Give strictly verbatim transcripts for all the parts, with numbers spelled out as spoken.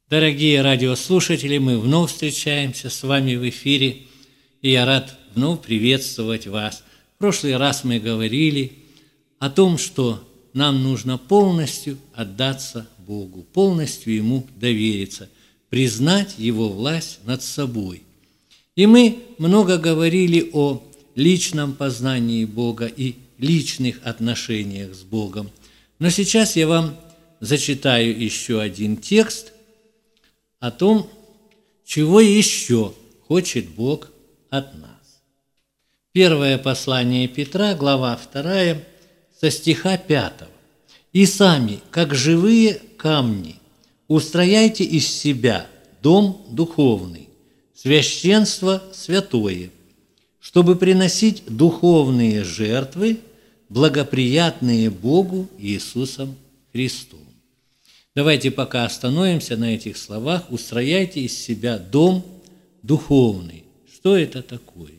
Дорогие радиослушатели, мы вновь встречаемся с вами в эфире, и я рад вновь приветствовать вас. В прошлый раз мы говорили о том, что нам нужно полностью отдаться Богу, полностью Ему довериться, признать Его власть над собой. И мы много говорили о личном познании Бога и личных отношениях с Богом. Но сейчас я вам зачитаю еще один текст о том, чего еще хочет Бог от нас. Первое послание Петра, глава вторая, со стиха пятого. «И сами, как живые камни, устрояйте из себя дом духовный, священство святое, чтобы приносить духовные жертвы, благоприятные Богу Иисусом Христом». Давайте пока остановимся на этих словах. Устрояйте из себя дом духовный. Что это такое?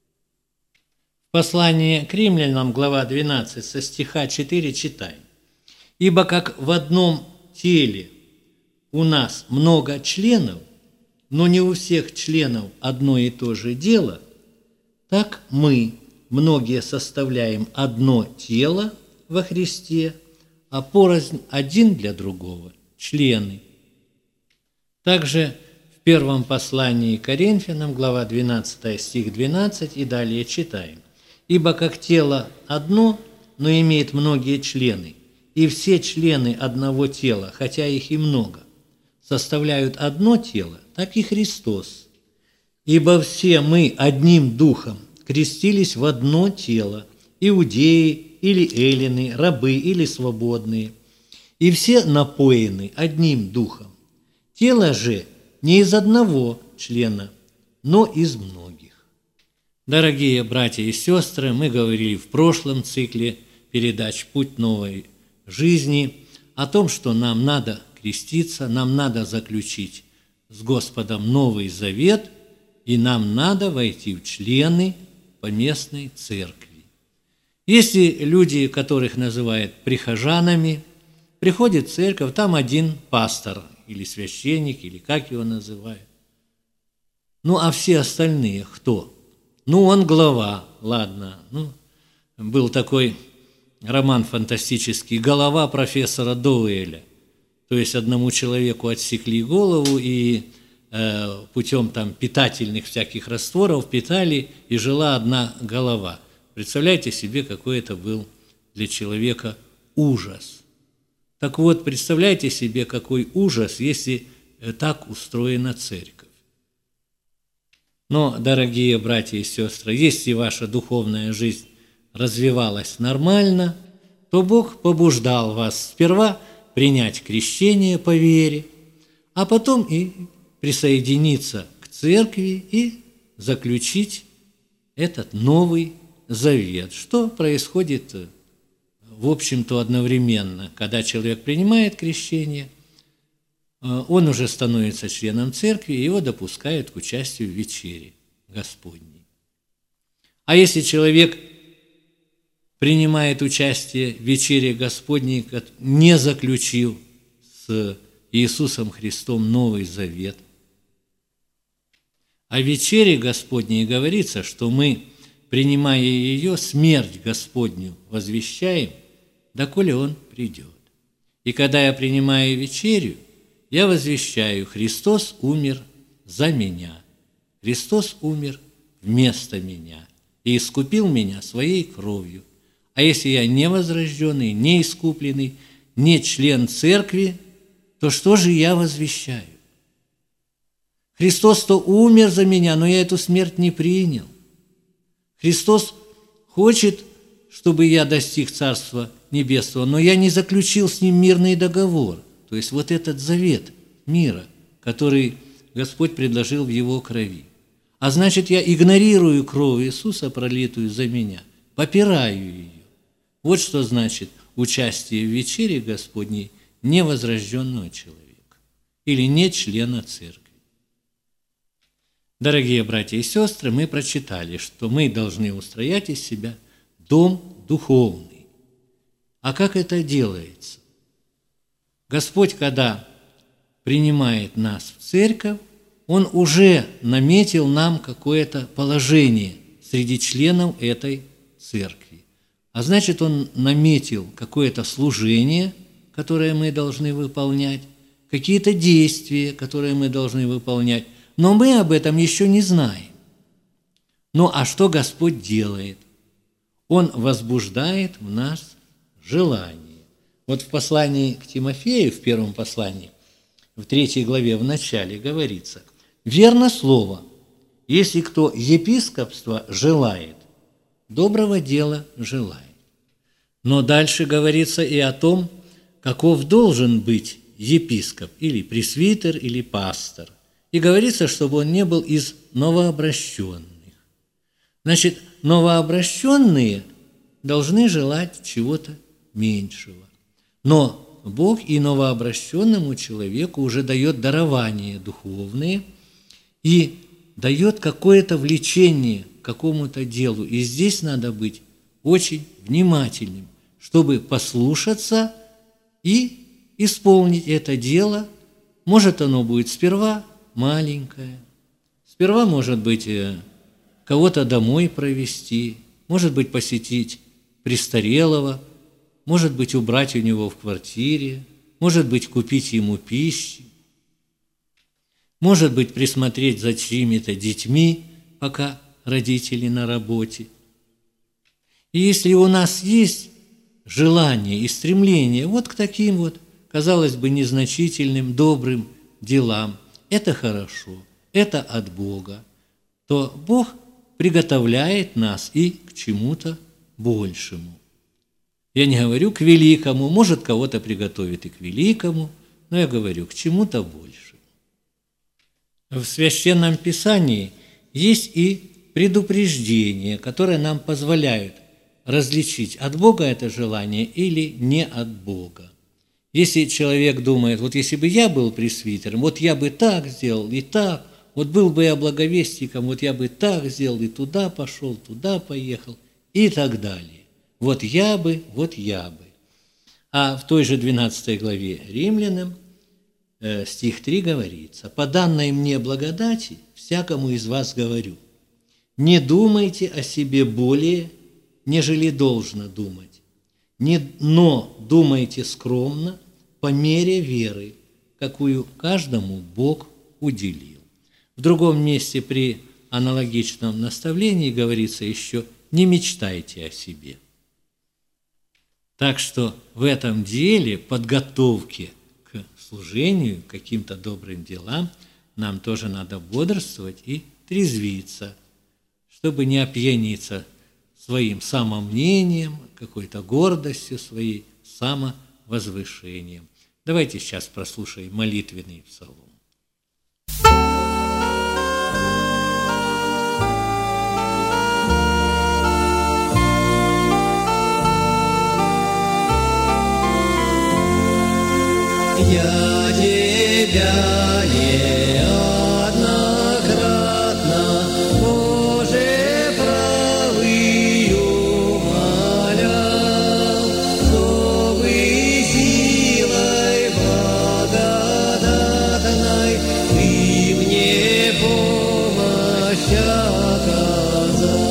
В послании к римлянам, глава двенадцать, со стиха четыре читаем. «Ибо как в одном теле у нас много членов, но не у всех членов одно и то же дело, так мы, многие, составляем одно тело во Христе, а порознь один для другого члены». Также в первом послании к Коринфянам, глава двенадцать, стих двенадцать, и далее читаем. «Ибо как тело одно, но имеет многие члены, и все члены одного тела, хотя их и много, составляют одно тело, так и Христос. Ибо все мы одним духом крестились в одно тело, иудеи или эллины, рабы или свободные, и все напоены одним духом. Тело же не из одного члена, но из многих». Дорогие братья и сестры, мы говорили в прошлом цикле передач «Путь новой жизни» о том, что нам надо креститься, нам надо заключить с Господом Новый Завет, и нам надо войти в члены поместной церкви. Если люди, которых называют прихожанами, приходят в церковь, там один пастор или священник, или как его называют. Ну, а все остальные кто? Ну, он глава, ладно. Ну, был такой роман фантастический «Голова профессора Доуэля». То есть одному человеку отсекли голову и э, путем там питательных всяких растворов питали, и жила одна голова. Представляете себе, какой это был для человека ужас. Так вот, представляете себе, какой ужас, если так устроена церковь. Но, дорогие братья и сестры, если ваша духовная жизнь развивалась нормально, то Бог побуждал вас сперва принять крещение по вере, а потом и присоединиться к церкви и заключить этот Новый Завет. Что происходит, в общем-то, одновременно, когда человек принимает крещение, он уже становится членом церкви, и его допускают к участию в вечере Господней. А если человек принимает участие в вечере Господней, не заключив с Иисусом Христом Новый Завет, о вечере Господней говорится, что мы, принимая ее, смерть Господню возвещаем, доколе Он придет. И когда я принимаю вечерю, я возвещаю: Христос умер за меня, Христос умер вместо меня и искупил меня своей кровью. А если я не возрожденный, не искупленный, не член церкви, то что же я возвещаю? Христос-то умер за меня, но я эту смерть не принял. Христос хочет, чтобы я достиг Царства Небесного, но я не заключил с Ним мирный договор, то есть вот этот завет мира, который Господь предложил в Его крови. А значит, я игнорирую кровь Иисуса, пролитую за меня, попираю ее. Вот что значит участие в вечере Господней невозрожденного человека или не члена церкви. Дорогие братья и сестры, мы прочитали, что мы должны устроять из себя дом духовный. А как это делается? Господь, когда принимает нас в церковь, Он уже наметил нам какое-то положение среди членов этой церкви. А значит, Он наметил какое-то служение, которое мы должны выполнять, какие-то действия, которые мы должны выполнять, но мы об этом еще не знаем. Ну а что Господь делает? Он возбуждает в нас желание. Вот в послании к Тимофею, в первом послании, в третьей главе в начале говорится: «Верно слово, если кто епископства желает, доброго дела желает». Но дальше говорится и о том, каков должен быть епископ, или пресвитер, или пастор. И говорится, чтобы он не был из новообращенных. Значит, новообращенные должны желать чего-то меньшего. Но Бог и новообращенному человеку уже дает дарования духовные и дает какое-то влечение к какому-то делу. И здесь надо быть очень внимательным, чтобы послушаться и исполнить это дело. Может, оно будет сперва маленькое, сперва, может быть, кого-то домой провести, может быть, посетить престарелого, может быть, убрать у него в квартире, может быть, купить ему пищи, может быть, присмотреть за чьими-то детьми, пока родители на работе. И если у нас есть желание и стремление вот к таким вот, казалось бы, незначительным, добрым делам, это хорошо, это от Бога, то Бог приготовляет нас и к чему-то большему. Я не говорю к великому, может, кого-то приготовит и к великому, но я говорю к чему-то большему. В Священном Писании есть и предупреждения, которые нам позволяют различить, от Бога это желание или не от Бога. Если человек думает, вот если бы я был пресвитером, вот я бы так сделал и так, вот был бы я благовестником, вот я бы так сделал и туда пошел, туда поехал и так далее. Вот я бы, вот я бы. А в той же двенадцатой главе Римлянам, э, стих три говорится: «По данной мне благодати всякому из вас говорю, не думайте о себе более, нежели должно думать, не, но думайте скромно, по мере веры, какую каждому Бог уделил». В другом месте при аналогичном наставлении говорится еще: «Не мечтайте о себе». Так что в этом деле подготовки к служению, к каким-то добрым делам нам тоже надо бодрствовать и трезвиться, чтобы не опьяниться своим самомнением, какой-то гордостью своей, самовозвышением. Давайте сейчас прослушаем молитвенный псалом. Я тебя неоднократно, Боже правый, умолял, чтобы силой благодатной Ты мне помощь оказал.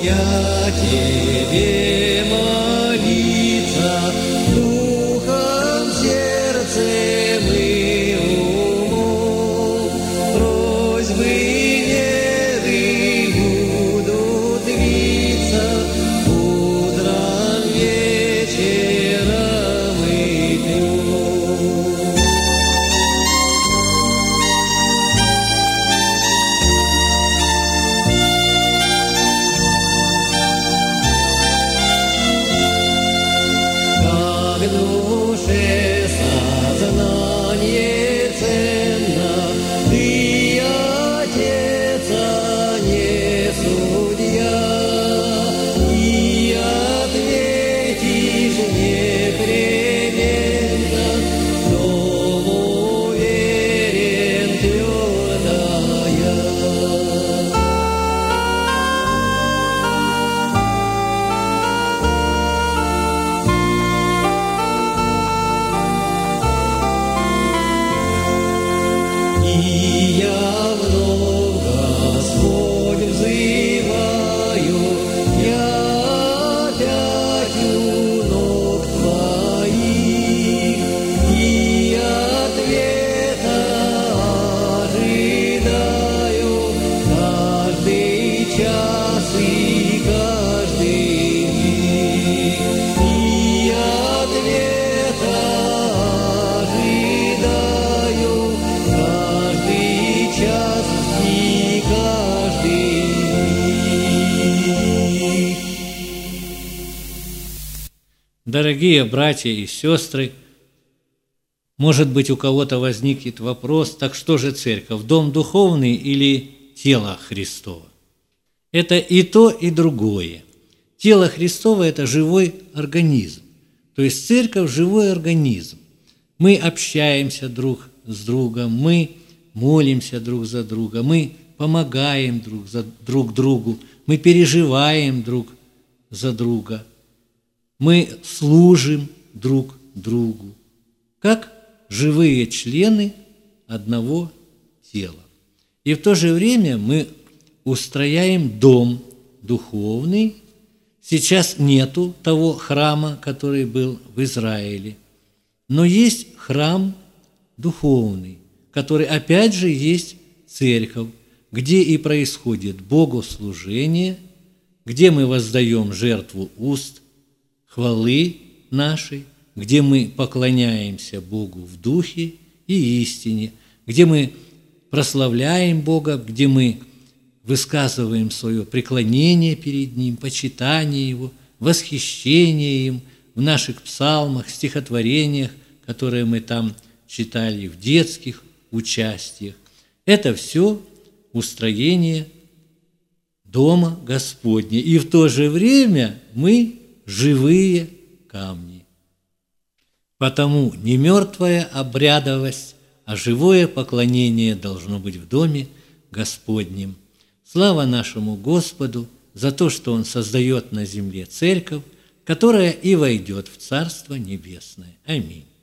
я Тебе молиться, духом, сердцем и умом. Просьбы веры будут длиться утром, вечером и днем. Как душе сознание ценно, Ты, Отец, а не судья, и ответишь непременно, в том уверен твердо я. И я вновь, Господь, взываю, я опять у ног Твоих, и ответа ожидаю каждый час и каждый миг. И ответа ожидаю каждый час и каждый миг. Дорогие братья и сестры, может быть, у кого-то возникнет вопрос: так что же церковь, дом духовный или тело Христово? Это и то, и другое. Тело Христово – это живой организм, то есть церковь – живой организм. Мы общаемся друг с другом, мы молимся друг за друга, мы помогаем друг, за, друг другу, мы переживаем друг за друга, мы служим друг другу, как живые члены одного тела. И в то же время мы устрояем дом духовный. Сейчас нету того храма, который был в Израиле, но есть храм духовный, который опять же есть церковь, где и происходит богослужение, где мы воздаем жертву уст, хвалы нашей, где мы поклоняемся Богу в духе и истине, где мы прославляем Бога, где мы высказываем свое преклонение перед Ним, почитание Его, восхищение им в наших псалмах, стихотворениях, которые мы там читали в детских участиях. Это все устроение дома Господня. И в то же время мы живые камни. Потому не мертвая обрядовость, а живое поклонение должно быть в доме Господнем. Слава нашему Господу за то, что Он создает на земле церковь, которая и войдет в Царство Небесное. Аминь.